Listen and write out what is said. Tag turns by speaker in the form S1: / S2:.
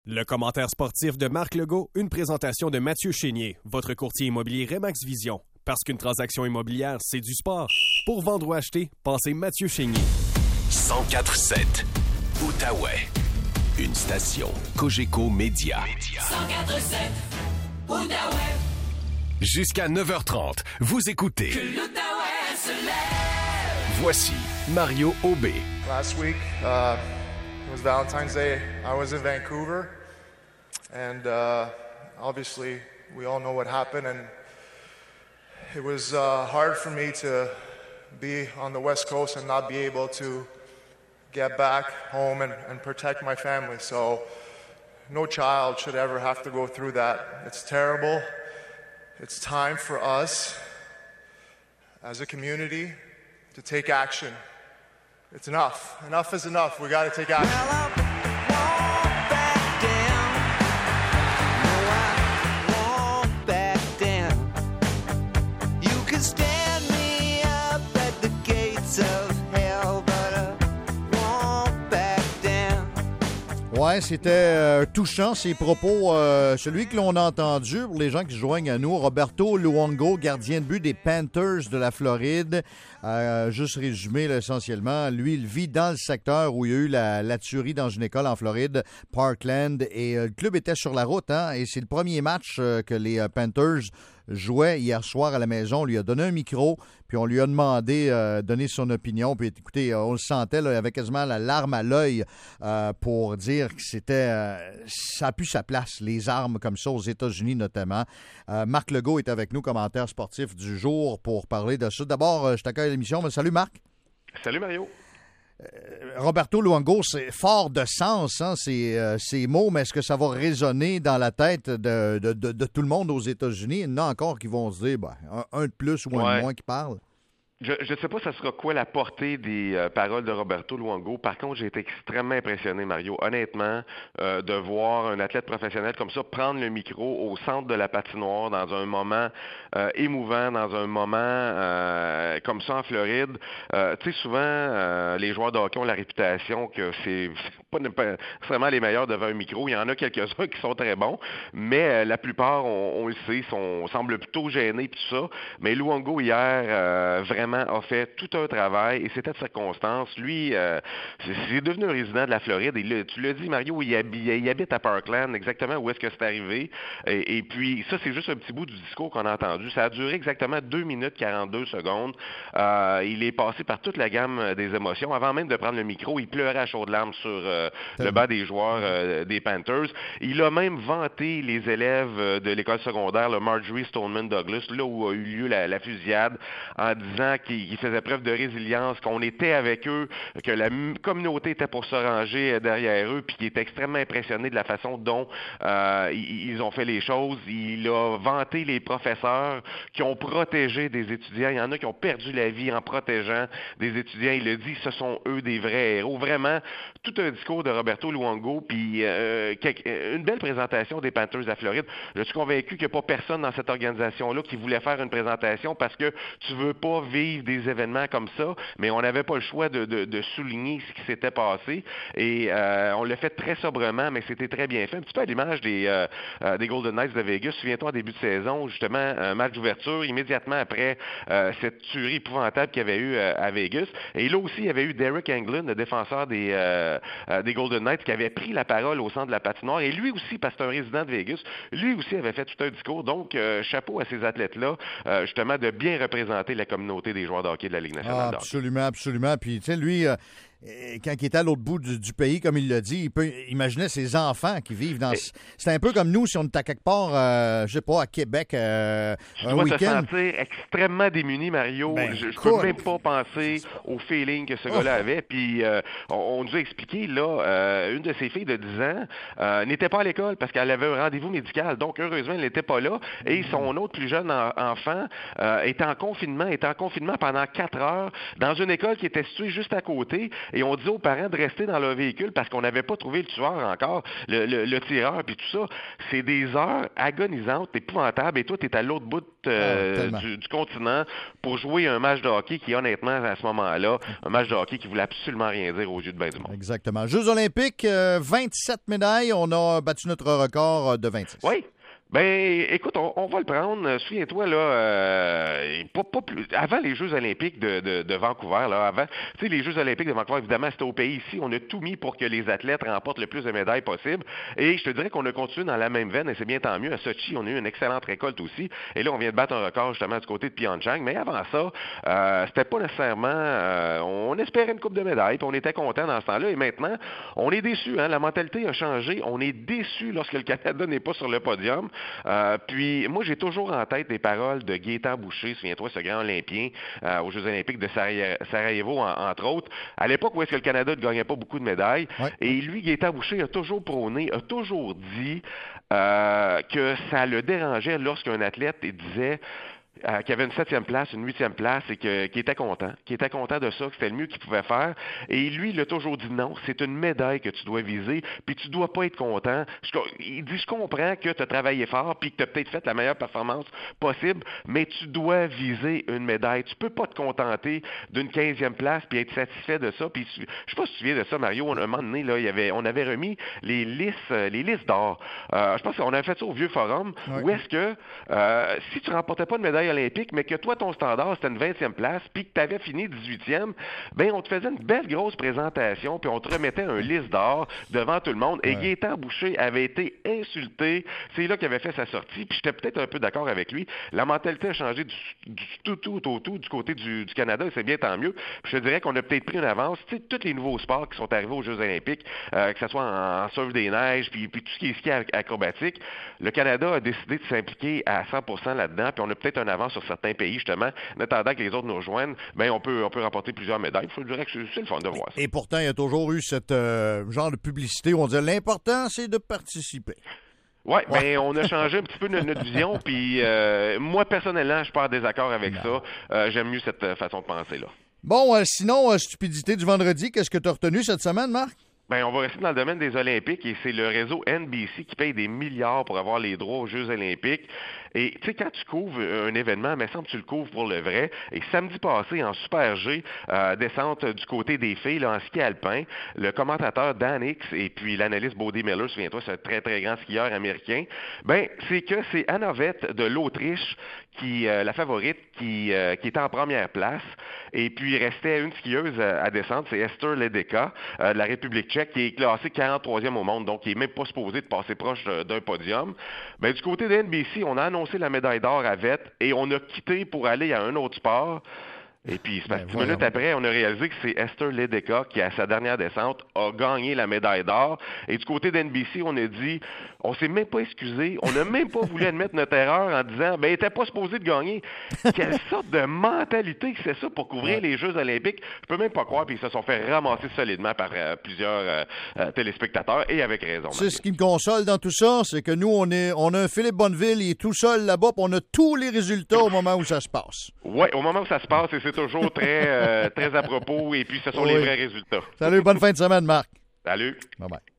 S1: Le commentaire sportif de Marc Legault, une présentation de Mathieu Chénier, votre courtier immobilier Remax Vision. Parce qu'une transaction immobilière, c'est du sport. Pour vendre ou acheter, pensez Mathieu Chénier.
S2: 104.7 Outaouais. Une station Cogeco Média.
S3: 104.7 Outaouais.
S2: Jusqu'à 9h30, vous écoutez.
S3: Que l'Outaouais se lève.
S2: Voici Mario Aubé.
S4: Last week, it was Valentine's Day. I was in Vancouver, and obviously we all know what happened, and it was hard for me to be on the West Coast and not be able to get back home and protect my family. So no child should ever have to go through that. It's terrible. It's time for us as a community to take action. It's enough. Enough is enough. We got to take action.
S5: Well, I won't back down. No, I won't back down. You can stand me up at the gates of hell, but I won't back down.
S6: Ouais, c'était touchant, ces propos. Celui que l'on a entendu, pour les gens qui se joignent à nous, Roberto Luongo, gardien de but des Panthers de la Floride. Juste résumé, là, essentiellement, lui, il vit dans le secteur où il y a eu la tuerie dans une école en Floride, Parkland, et le club était sur la route, hein, et c'est le premier match que les Panthers jouaient hier soir à la maison. On lui a donné un micro, puis on lui a demandé de donner son opinion, puis écoutez, on le sentait, là, il avait quasiment la larme à l'œil pour dire que c'était ça a plus sa place, les armes comme ça, aux États-Unis notamment. Marc Legault est avec nous, commentaire sportif du jour, pour parler de ça. D'abord, je t'accueille à l'émission. Salut Marc.
S7: Salut Mario.
S6: Roberto Luongo, c'est fort de sens, hein, ces mots, mais est-ce que ça va résonner dans la tête de tout le monde aux États-Unis? Il y en a encore qui vont se dire, un de plus ou un de moins qui parle.
S7: Je ne sais pas ça sera quoi la portée des paroles de Roberto Luongo. Par contre, j'ai été extrêmement impressionné, Mario, honnêtement, de voir un athlète professionnel comme ça prendre le micro au centre de la patinoire dans un moment émouvant, dans un moment comme ça en Floride. Tu sais, souvent, les joueurs de hockey ont la réputation que c'est pas nécessairement les meilleurs devant un micro. Il y en a quelques-uns qui sont très bons, mais la plupart, on le sait, semblent plutôt gênés et tout ça. Mais Luongo, hier, vraiment a fait tout un travail et c'était de circonstance. Lui, c'est devenu un résident de la Floride. Et tu l'as dit, Mario, il habite à Parkland, exactement où est-ce que c'est arrivé. Et puis, ça, c'est juste un petit bout du discours qu'on a entendu. Ça a duré exactement 2 minutes 42 secondes. Il est passé par toute la gamme des émotions. Avant même de prendre le micro, il pleurait à chaudes larmes sur le banc des joueurs des Panthers. Il a même vanté les élèves de l'école secondaire, le Marjorie Stoneman Douglas, là où a eu lieu la fusillade, en disant qu'ils faisaient preuve de résilience, qu'on était avec eux, que la communauté était pour se ranger derrière eux, puis qu'il était extrêmement impressionné de la façon dont ils ont fait les choses. Il a vanté les professeurs qui ont protégé des étudiants. Il y en a qui ont perdu la vie en protégeant des étudiants. Il a dit ce sont eux des vrais héros. Vraiment, tout un discours de Roberto Luongo, puis une belle présentation des Panthers de la Floride. Je suis convaincu qu'il n'y a pas personne dans cette organisation-là qui voulait faire une présentation parce que tu veux pas vivre des événements comme ça, mais on n'avait pas le choix de souligner ce qui s'était passé et on l'a fait très sobrement, mais c'était très bien fait. Un petit peu à l'image des Golden Knights de Vegas. Souviens-toi, en début de saison, justement, un match d'ouverture, immédiatement après cette tuerie épouvantable qu'il y avait eu à Vegas. Et là aussi, il y avait eu Derek Englund, le défenseur des Golden Knights, qui avait pris la parole au centre de la patinoire. Et lui aussi, parce que c'est un résident de Vegas, lui aussi avait fait tout un discours. Donc, chapeau à ces athlètes-là, justement, de bien représenter la communauté des joueurs de hockey de la Ligue nationale de hockey.
S6: Absolument, absolument. Puis, tu sais, lui, quand il était à l'autre bout du pays, comme il l'a dit, il imaginait ses enfants qui vivent dans... C'est un peu comme nous, si on était à quelque part, je sais pas, à Québec, un week-end.
S7: Tu dois te sentir extrêmement démuni, Mario. Je ne peux même pas penser au feeling que ce gars-là avait. Puis, on nous a expliqué, là, une de ses filles de 10 ans n'était pas à l'école parce qu'elle avait un rendez-vous médical. Donc, heureusement, elle n'était pas là. Et son autre plus jeune enfant était en confinement pendant 4 heures dans une école qui était située juste à côté. et on disait aux parents de rester dans leur véhicule parce qu'on n'avait pas trouvé le tueur encore, le tireur, puis tout ça. C'est des heures agonisantes, épouvantables, et toi, tu es à l'autre bout du continent pour jouer un match de hockey qui, honnêtement, à ce moment-là, un match de hockey qui voulait absolument rien dire aux yeux de ben du monde.
S6: Exactement. Jeux olympiques, 27 médailles. On a battu notre record de 26.
S7: Oui. Ben, écoute, on va le prendre. Souviens-toi, là, pas plus, avant les Jeux olympiques de Vancouver, là, avant, tu sais, les Jeux olympiques de Vancouver, évidemment, c'était au pays ici. On a tout mis pour que les athlètes remportent le plus de médailles possible. Et je te dirais qu'on a continué dans la même veine, et c'est bien tant mieux. À Sochi, on a eu une excellente récolte aussi. Et là, on vient de battre un record, justement, du côté de Pyeongchang. Mais avant ça, c'était pas nécessairement, on espérait une coupe de médailles, puis on était content dans ce temps-là. Et maintenant, on est déçus, hein. La mentalité a changé. On est déçus lorsque le Canada n'est pas sur le podium. Puis moi, j'ai toujours en tête les paroles de Gaétan Boucher, souviens-toi, ce grand Olympien aux Jeux olympiques de Sarajevo, entre autres, à l'époque où est-ce que le Canada ne gagnait pas beaucoup de médailles. Ouais. Et lui, Gaétan Boucher, a toujours prôné, a toujours dit que ça le dérangeait lorsqu'un athlète disait qui avait une 7e place, une 8e place et qui était content de ça, que c'était le mieux qu'il pouvait faire. Et lui, il a toujours dit non, c'est une médaille que tu dois viser, puis tu dois pas être content. Il dit, je comprends que tu as travaillé fort, puis que tu as peut-être fait la meilleure performance possible, mais tu dois viser une médaille. Tu peux pas te contenter d'une 15e place puis être satisfait de ça. Puis je sais pas si tu te souviens de ça, Mario, à un moment donné, là, on avait remis les listes d'or. Je pense qu'on avait fait ça au Vieux Forum, où est-ce que si tu remportais pas de médaille olympique, mais que toi, ton standard, c'était une 20e place, puis que tu avais fini 18e, ben on te faisait une belle grosse présentation, puis on te remettait un liste d'or devant tout le monde. Et Gaétan Boucher avait été insulté. C'est là qu'il avait fait sa sortie, puis j'étais peut-être un peu d'accord avec lui. La mentalité a changé du tout du côté du Canada, et c'est bien tant mieux. Puis je te dirais qu'on a peut-être pris une avance. Tu sais, tous les nouveaux sports qui sont arrivés aux Jeux olympiques, que ce soit en surf des neiges, puis tout ce qui est ski acrobatique, le Canada a décidé de s'impliquer à 100% là-dedans, puis on a peut-être un avance sur certains pays, justement, en attendant que les autres nous rejoignent, ben on peut remporter plusieurs médailles. Je dirais que c'est le fun de voir ça.
S6: Et pourtant, il y a toujours eu cette genre de publicité où on disait l'important, c'est de participer.
S7: Oui, ben on a changé un petit peu notre vision, puis moi, personnellement, je suis pas en désaccord avec ça. J'aime mieux cette façon de penser-là.
S6: Bon, sinon, stupidité du vendredi, qu'est-ce que tu as retenu cette semaine, Marc?
S7: Ben, on va rester dans le domaine des Olympiques et c'est le réseau NBC qui paye des milliards pour avoir les droits aux Jeux olympiques. Et tu sais, quand tu couvres un événement, il me semble que tu le couvres pour le vrai. Et samedi passé, en Super G, descente du côté des filles, là, en ski alpin, le commentateur Dan Hicks et puis l'analyste Bode Miller, souviens-toi, c'est un très, très grand skieur américain, ben, c'est que c'est Anna Vett de l'Autriche, la favorite, qui était en première place. Et puis, il restait une skieuse à descendre, c'est Esther Ledecka, de la République tchèque, qui est classée 43e au monde, donc qui n'est même pas supposé de passer proche d'un podium. Ben, du côté de NBC, on a annoncé la médaille d'or à Vett et on a quitté pour aller à un autre sport. Et puis, 10 minutes après, on a réalisé que c'est Esther Ledecka qui, à sa dernière descente, a gagné la médaille d'or. Et du côté d'NBC, on a dit, on s'est même pas excusé, on n'a même pas voulu admettre notre erreur en disant, ben, il n'était pas supposé de gagner. Quelle sorte de mentalité que c'est ça pour couvrir les Jeux olympiques? Je peux même pas croire, puis ils se sont fait ramasser solidement par plusieurs téléspectateurs, et avec raison.
S6: C'est ce qui me console dans tout ça, c'est que nous, on a un Philippe Bonneville, il est tout seul là-bas, puis on a tous les résultats au moment où ça se passe.
S7: Oui, au moment où ça se passe, et c'est toujours très à propos, et puis ce sont les vrais résultats.
S6: Salut, bonne fin de semaine, Marc.
S7: Salut.
S6: Bye-bye.